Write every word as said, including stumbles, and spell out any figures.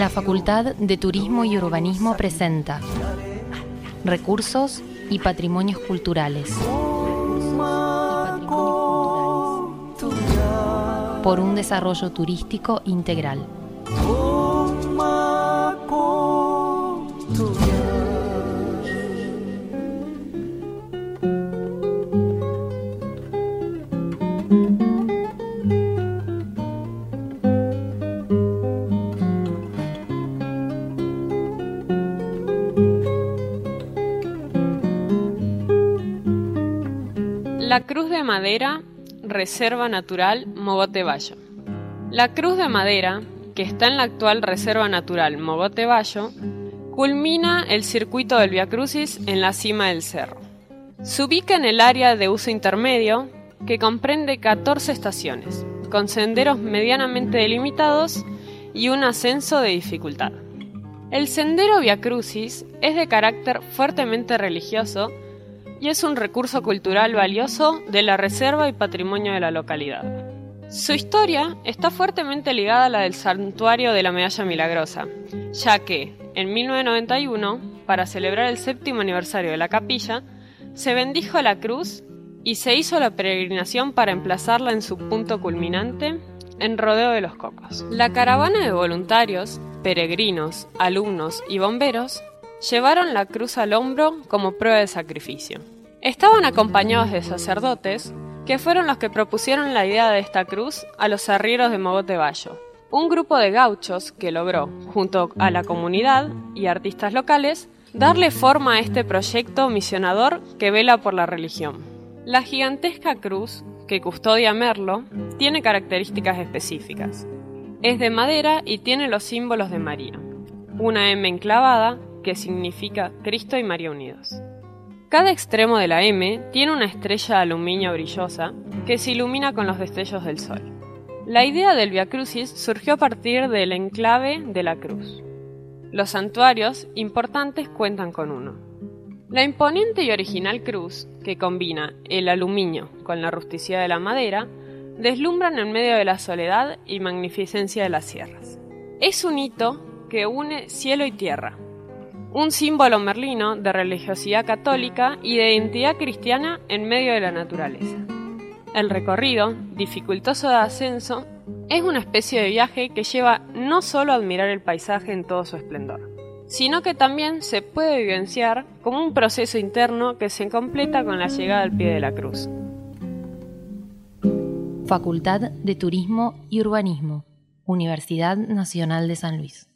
La Facultad de Turismo y Urbanismo presenta Recursos y Patrimonios Culturales. Por un desarrollo turístico integral. La Cruz de Madera, Reserva Natural Mogote Bayo. La Cruz de Madera, que está en la actual Reserva Natural Mogote Bayo, culmina el circuito del Vía Crucis en la cima del cerro. Se ubica en el área de uso intermedio, que comprende catorce estaciones, con senderos medianamente delimitados y un ascenso de dificultad. El sendero Vía Crucis es de carácter fuertemente religioso y es un recurso cultural valioso de la reserva y patrimonio de la localidad. Su historia está fuertemente ligada a la del Santuario de la Medalla Milagrosa, ya que, en mil novecientos noventa y uno, para celebrar el séptimo aniversario de la capilla, se bendijo la cruz y se hizo la peregrinación para emplazarla en su punto culminante, en Rodeo de los Cocos. La caravana de voluntarios, peregrinos, alumnos y bomberos llevaron la cruz al hombro como prueba de sacrificio. Estaban acompañados de sacerdotes, que fueron los que propusieron la idea de esta cruz a los arrieros de Mogote Bayo, un grupo de gauchos que logró, junto a la comunidad y artistas locales, darle forma a este proyecto misionador que vela por la religión. La gigantesca cruz, que custodia Merlo, tiene características específicas. Es de madera y tiene los símbolos de María, una M enclavada, que significa Cristo y María unidos. Cada extremo de la M tiene una estrella de aluminio brillosa que se ilumina con los destellos del sol. La idea del Vía Crucis surgió a partir del enclave de la cruz. Los santuarios importantes cuentan con uno. La imponente y original cruz, que combina el aluminio con la rusticidad de la madera, deslumbran en medio de la soledad y magnificencia de las sierras. Es un hito que une cielo y tierra, un símbolo merlino de religiosidad católica y de identidad cristiana en medio de la naturaleza. El recorrido, dificultoso de ascenso, es una especie de viaje que lleva no solo a admirar el paisaje en todo su esplendor, sino que también se puede vivenciar como un proceso interno que se completa con la llegada al pie de la cruz. Facultad de Turismo y Urbanismo, Universidad Nacional de San Luis.